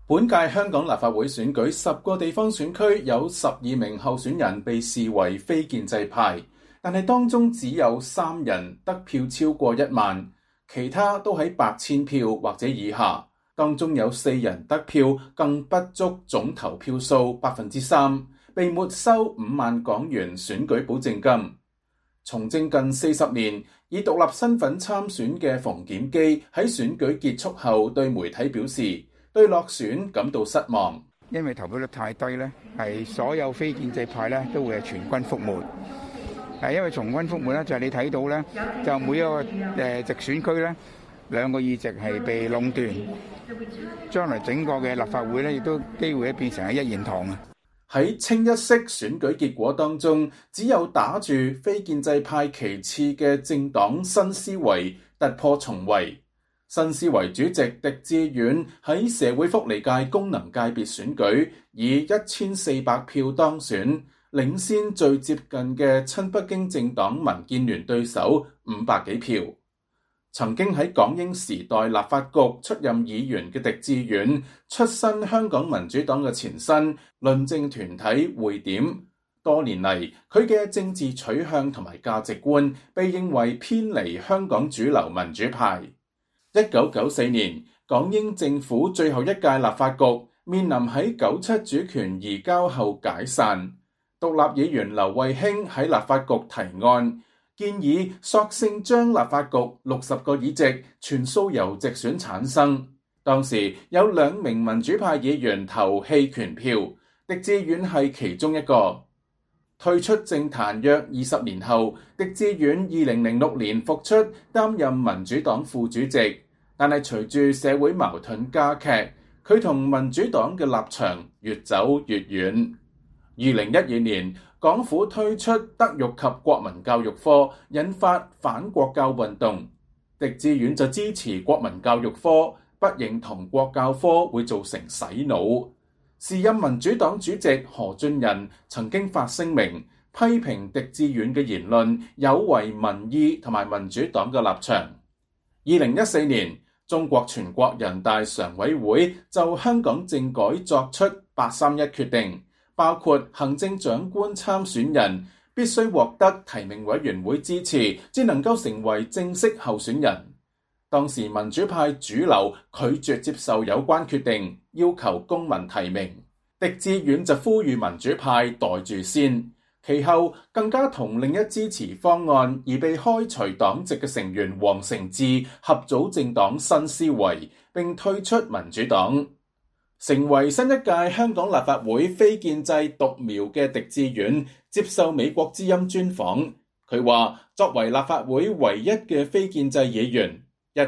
本屆香港立法會選舉10個地方選區有12名候選人被視為非建制派，但係當中只有3人得票超過1萬，其他都喺8000票或者以下。當中有4人得票更不足總投票數3%，被沒收5萬港元選舉保證金。從政近40年，以獨立身份參選嘅馮檢基喺選舉結束後對媒體表示，對落選感到失望， 因為投票率太低咧，係所有非建制派咧都會係全軍覆沒。因為全軍覆沒咧，就係你睇到咧，就每一個直選區咧2個議席係被壟斷，將來整個嘅立法會咧亦都機會變成係一言堂啊！ 喺清一色選舉結果當中，只有打住非建制派旗幟嘅政黨新思維突破重圍。新思維主席狄志遠喺社會福利界功能界別選舉以1400票當選，領先最接近嘅親北京政黨民建聯對手500幾票。曾經喺港英時代立法局出任議員嘅狄志遠，出身香港民主黨嘅前身論政團體匯點，多年嚟佢嘅政治取向同埋價值觀被認為偏離香港主流民主派。1994年，港英政府最後一屆立法局面臨喺97主權移交後解散，獨立議員劉慧卿喺立法局提案，建議索性將立法局60個議席全數由直選產生。當時有2名民主派議員投棄權票，狄志遠係其中一個。退出政壇約20年後，狄志遠2006年復出擔任民主黨副主席，但係隨住社會矛盾加劇，佢同民主黨嘅立場越走越遠。2012年，港府推出德育及國民教育科，引發反國教運動。狄志遠就支持國民教育科，不認同國教科會造成洗腦。時任民主黨主席何俊仁曾經發聲明，批評狄志遠嘅言論有違民意同埋民主黨嘅立場。2014年，中國全國人大常委會就香港政改作出831決定，包括行政長官參選人必須獲得提名委員會支持，才能夠成為正式候選人。當時民主派主流拒絕接受有關決定，要求公民提名。狄志遠就呼籲民主派袋住先，其後更加同另一支持方案而被開除黨籍嘅成員黃成智合組政黨新思維，並退出民主黨。成為新一屆香港立法會非建制獨苗嘅狄志遠接受美國之音專訪，佢話作為立法會唯一嘅非建制議員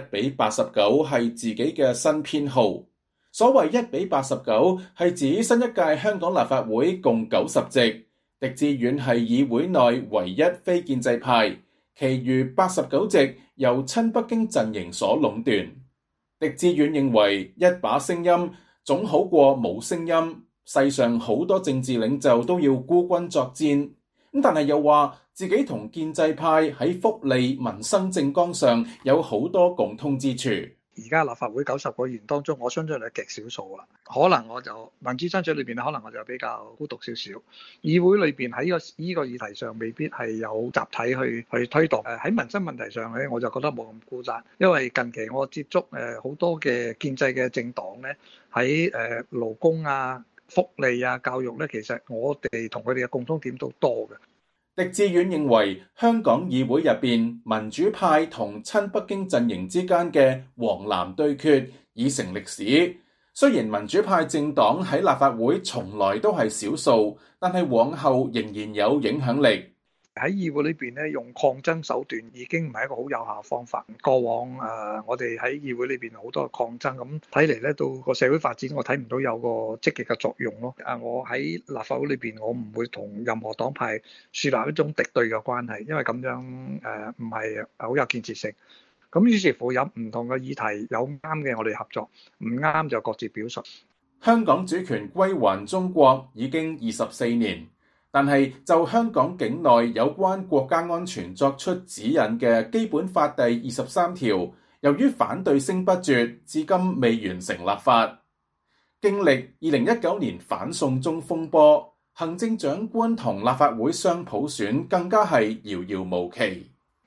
，1:89係自己嘅新編號。所謂1:89係指新一屆香港立法會共90席，狄志遠係議會內唯一非建制派，其餘89席由親北京陣營所壟斷。狄志遠認為一把聲音總好過冇聲音，世上好多政治領袖都要孤軍作戰，但係又話自己同建制派喺福利民生政綱上有好多共通之處。 而家立法會90個議員當中，我相信係極少數啦。可能我就民主爭取裏邊，可能我就比較孤獨少少。議會裏邊喺呢個議題上，未必係有集體去推動。喺民生問題上咧，我就覺得冇咁孤單。因為近期我接觸好多嘅建制嘅政黨咧，喺勞工啊、福利啊、教育咧，其實我哋同佢哋嘅共通點都多嘅。 狄志遠認為香港議會入邊民主派同親北京陣營之間嘅黃藍對決已成歷史。雖然民主派政黨喺立法會從來都係少數，但係往後仍然有影響力。 喺議會裏邊咧，用抗爭手段已經唔係一個好有效嘅方法。過往我哋喺議會裏邊好多抗爭，咁睇嚟咧，到個社會發展，我睇唔到有個積極嘅作用咯。我喺立法會裏邊，我唔會同任何黨派樹立一種敵對嘅關係，因為咁樣唔係好有建設性。咁於是乎有唔同嘅議題，有啱嘅我哋合作，唔啱就各自表述。 香港主權歸還中國已經24年。但係就香港境內有關國家安全作出指引嘅基本法第23條，由於反對聲不絕，至今未完成立法。 經歷2019年反送中風波，行政長官同立法會雙普選更加係遙遙無期。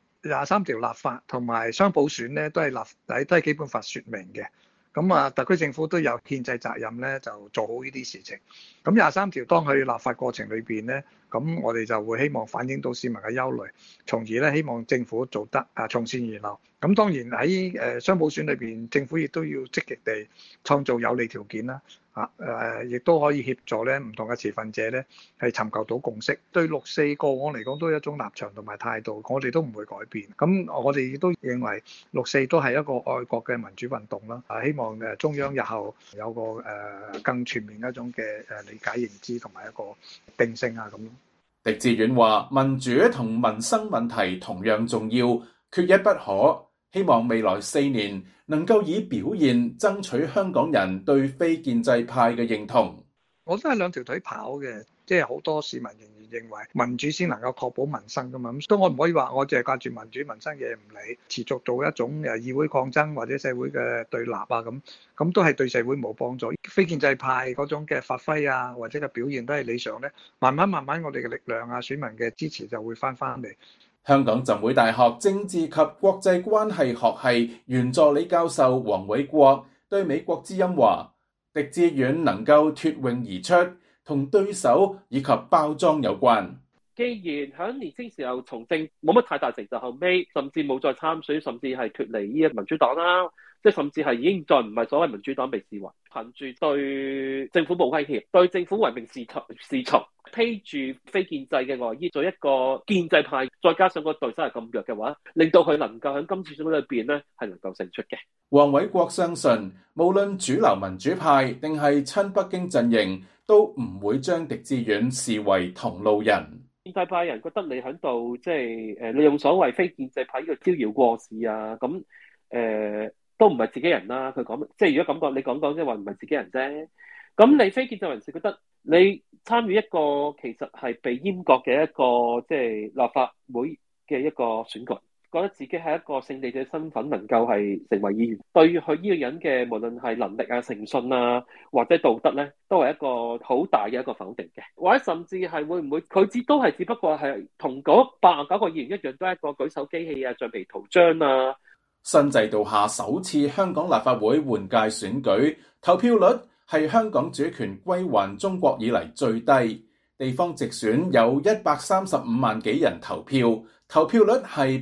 23條立法同埋雙普選咧，都係基本法説明嘅。咁啊，特區政府都有憲制責任咧，就做好呢啲事情。咁23條當佢立法過程裏邊咧，咁我哋就會希望反映到市民嘅憂慮，從而咧希望政府做得從善如流。咁當然喺雙普選裏邊，政府亦都要積極地創造有利條件啦。亦都可以協助咧唔同嘅持份者咧係尋求到共識。對六四個案嚟講，都係一種立場同埋態度，我哋都唔會改變。咁我哋亦都認為六四都係一個愛國嘅民主運動啦。希望中央日後有個更全面一種嘅理解認知同埋一個定性啊咁咯。 狄志遠話：民主同民生問題同樣重要，缺一不可。希望未來4年能夠以表現爭取香港人對非建制派嘅認同。 我都係兩條腿跑嘅，即係好多市民仍然認為民主先能夠確保民生噶嘛。咁所以我唔可以話我淨係掛住民主民生嘢唔理，持續做一種議會抗爭或者社會嘅對立啊咁都係對社會冇幫助。非建制派嗰種嘅發揮啊或者嘅表現都係理想咧，慢慢我哋嘅力量啊選民嘅支持就會翻嚟。 香港浸會大學政治及國際關係學系原助理教授黃偉國對美國之音話：狄志遠能夠脫穎而出，同對手以及包裝有關。 既然喺年輕時候從政冇乜太大成就，後尾甚至冇再參選，甚至係脫離呢個民主黨啦，即係甚至係已經再唔係所謂民主黨被視為，憑住對政府冇威脅、對政府唯命是從，披住非建制嘅外衣，做一個建制派，再加上個對手係咁弱嘅話，令到佢能夠喺今次選舉裏邊咧係能夠勝出嘅。 黃偉國相信，無論主流民主派定係親北京陣營，都唔會將狄志遠視為同路人。 建制派人覺得你喺度即係利用所謂非建制派呢個招搖過市啊，咁都唔係自己人啦。佢講即係如果咁講，你講即係話唔係自己人啫。咁你非建制人士覺得你參與一個其實係被閹割嘅一個即係立法會嘅一個選舉，覺得自己係一個勝利者身份，能夠係成為議員，對佢呢個人嘅無論係能力啊、誠信啊或者道德咧，都係一個好大嘅一個否定嘅，或者甚至係會唔會佢只不過係同嗰89個議員一樣，都係一個舉手機器啊、橡皮圖章啊。 新制度下首次香港立法會換屆選舉，投票率係香港主權歸還中國以嚟最低，地方直選有135萬幾人投票，投票率係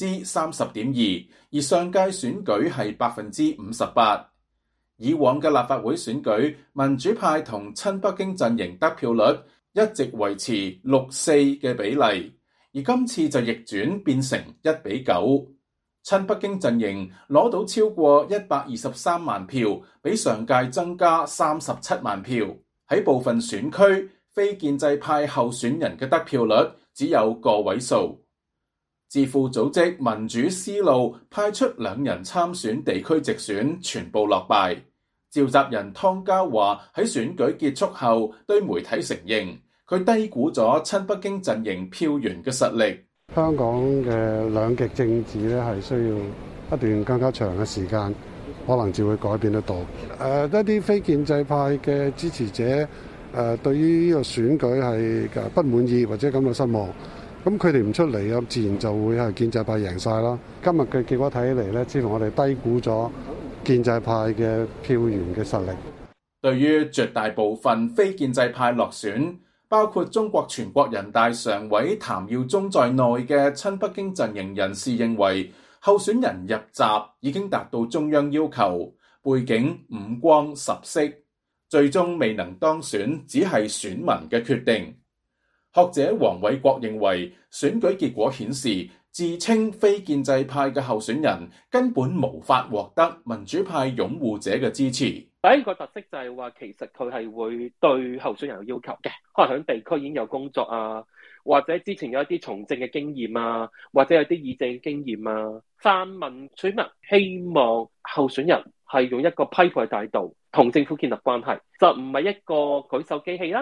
30.2%，而上屆選舉係58%。以往嘅立法會選舉，民主派同親北京陣營得票率一直維持6:4嘅比例，而今次就逆轉變成1:9。親北京陣營攞到超過123萬票，比上屆增加37萬票。喺部分選區，非建制派候選人嘅得票率只有個位數。智庫組織民主思路派出2人參選地區直選，全部落敗。召集人湯家驊喺選舉結束後對媒體承認，佢低估咗親北京陣營票源嘅實力。 香港嘅兩極政治咧，係需要一段更加長嘅時間，可能至會改變得到。一啲非建制派嘅支持者，對於呢個選舉係不滿意或者感到失望，咁佢哋唔出嚟啊，自然就會係建制派贏晒啦。今日嘅結果睇起嚟咧，似乎我哋低估咗建制派嘅票源嘅實力。 對於絕大部分非建制派落選，包括中國全國人大常委譚耀宗在內嘅親北京陣營人士認為，候選人入閘已經達到中央要求，背景五光十色，最終未能當選只係選民嘅決定。學者黃偉國認為，選舉結果顯示，自稱非建制派嘅候選人根本無法獲得民主派擁護者嘅支持。 第一個特色就係話，其實佢係會對候選人有要求嘅，可能喺地區已經有工作啊，或者之前有一啲從政嘅經驗啊，或者有啲議政經驗啊。泛民選民希望候選人係用一個批判嘅態度同政府建立關係，就唔係一個舉手機器啦，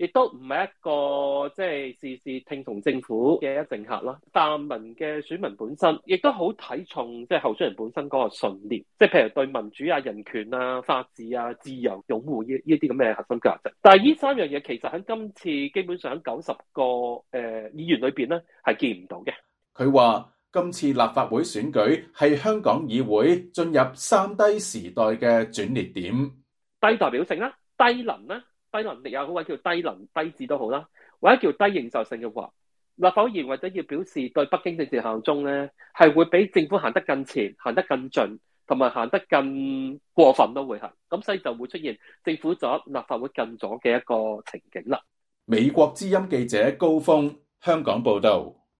亦都唔係一個即係事事聽從政府嘅一政客啦。泛民嘅選民本身亦都好睇重即係候選人本身嗰個信念，即係譬如對民主啊、人權啊、法治啊、自由擁護呢啲咁嘅核心價值。但係呢三樣嘢其實喺今次基本上90個議員裏邊咧係見唔到嘅。佢話今次立法會選舉係香港議會進入三低時代嘅轉捩點，低代表性啦、低能啦、低能力又好，或者叫低能低智都好啦，或者叫低認受性嘅話，立法會議員或者要表示對北京政治效忠咧，係會比政府行得更前、行得更盡，同埋行得更過分都會係，咁所以就會出現政府左、立法會近左嘅一個情景啦。美國之音記者高峰香港報導。